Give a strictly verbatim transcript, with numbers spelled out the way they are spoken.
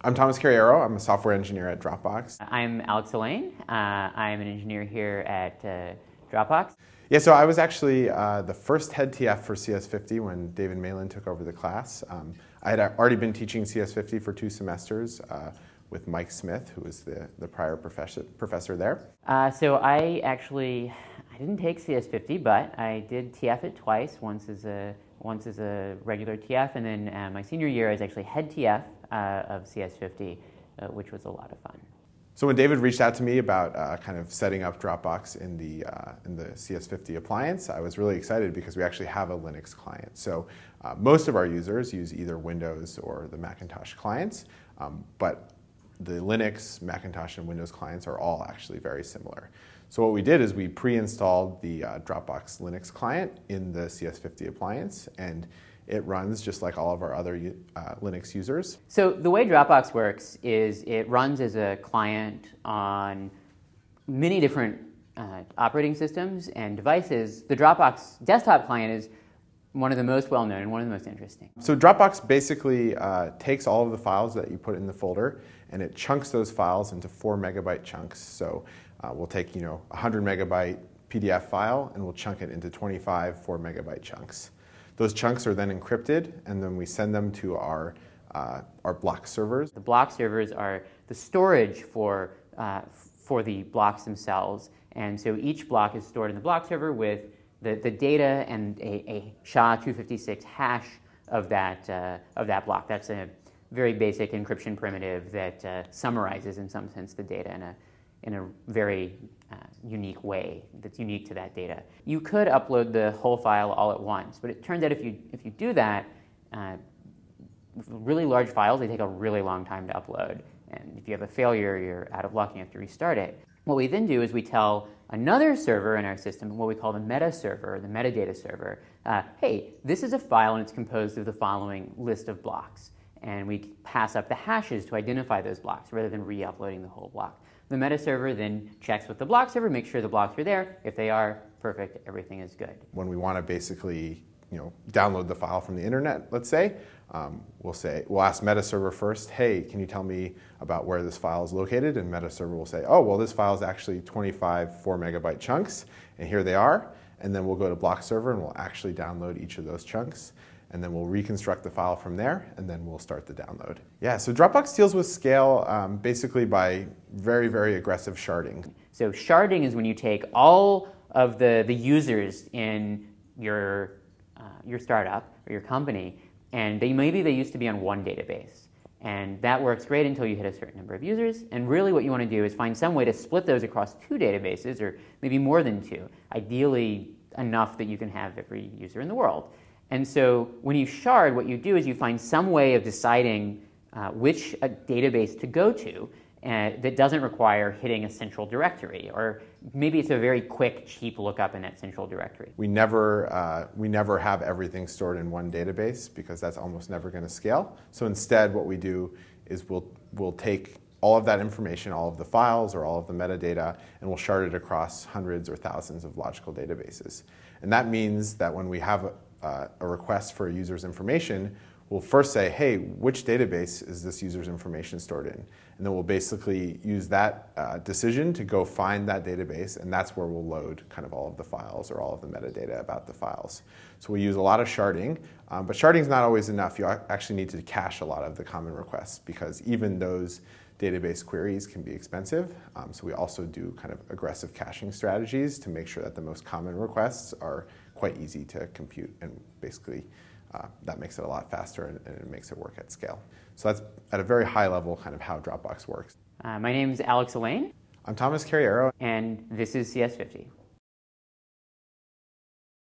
I'm Thomas Carriero. I'm a software engineer at Dropbox. I'm Alex Elaine. Uh, I'm an engineer here at uh, Dropbox. Yeah, so I was actually uh, the first head T F for C S fifty when David Malin took over the class. Um, I had already been teaching C S fifty for two semesters uh, with Mike Smith, who was the, the prior professor, professor there. Uh, so I actually, I didn't take C S fifty, but I did T F it twice, once as a, once as a regular T F, and then uh, my senior year I was actually head T F uh, of C S fifty, uh, which was a lot of fun. So when David reached out to me about uh, kind of setting up Dropbox in the, uh, in the C S fifty appliance, I was really excited because we actually have a Linux client. So uh, most of our users use either Windows or the Macintosh clients, um, but the Linux, Macintosh, and Windows clients are all actually very similar. So what we did is we pre-installed the uh, Dropbox Linux client in the C S fifty appliance, and it runs just like all of our other uh, Linux users. So the way Dropbox works is it runs as a client on many different uh, operating systems and devices. The Dropbox desktop client is one of the most well-known and one of the most interesting. So Dropbox basically uh, takes all of the files that you put in the folder and it chunks those files into four megabyte chunks. So uh, we'll take, you know, a one hundred megabyte P D F file and we'll chunk it into twenty-five four megabyte chunks. Those chunks are then encrypted, and then we send them to our, uh, our block servers. The block servers are the storage for, uh, for the blocks themselves. And so each block is stored in the block server with the, the data and a, a S H A two fifty-six hash of that, uh, of that block. That's a very basic encryption primitive that uh, summarizes, in some sense, the data in a, in a very uh, unique way that's unique to that data. You could upload the whole file all at once, but it turns out if you, if you do that, uh, really large files, they take a really long time to upload. And if you have a failure, you're out of luck and you have to restart it. What we then do is we tell another server in our system, what we call the meta server, the metadata server, uh, hey, this is a file and it's composed of the following list of blocks. And we pass up the hashes to identify those blocks rather than re-uploading the whole block. The meta server then checks with the block server, makes sure the blocks are there. If they are, perfect, everything is good. When we want to basically, you know, download the file from the internet, let's say, um, we'll say, we'll ask meta server first, hey, can you tell me about where this file is located? And meta server will say, oh, well, this file is actually twenty-five four megabyte chunks, and here they are. And then we'll go to block server and we'll actually download each of those chunks. And then we'll reconstruct the file from there, and then we'll start the download. Yeah, so Dropbox deals with scale um, basically by very, very aggressive sharding. So sharding is when you take all of the, the users in your, uh, your startup or your company, and they, maybe they used to be on one database. And that works great until you hit a certain number of users. And really what you want to do is find some way to split those across two databases, or maybe more than two, ideally enough that you can have every user in the world. And so when you shard, what you do is you find some way of deciding uh, which uh, database to go to uh, that doesn't require hitting a central directory, or maybe it's a very quick, cheap lookup in that central directory. We never, uh, we never have everything stored in one database because that's almost never going to scale. So instead what we do is we'll, we'll take all of that information, all of the files or all of the metadata, and we'll shard it across hundreds or thousands of logical databases. And that means that when we have a, Uh, a request for a user's information, we'll first say, hey, which database is this user's information stored in? And then we'll basically use that uh, decision to go find that database, and that's where we'll load kind of all of the files or all of the metadata about the files. So we use a lot of sharding, um, but sharding is not always enough. You actually need to cache a lot of the common requests because even those database queries can be expensive. Um, so we also do kind of aggressive caching strategies to make sure that the most common requests are quite easy to compute, and basically uh, that makes it a lot faster and, and it makes it work at scale. So that's at a very high level kind of how Dropbox works. Uh, my name is Alex Elaine. I'm Thomas Carriero. And this is C S fifty.